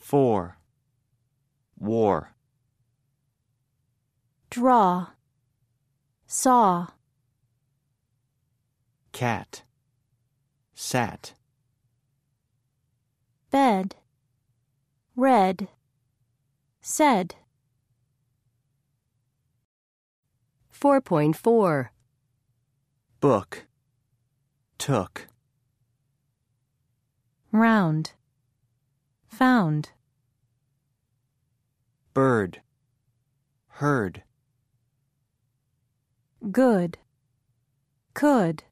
4. War. Draw, saw. Cat. Sat. Bed, read, said. 4.4. Book. Took. Round, found. Bird. Heard. Good, could.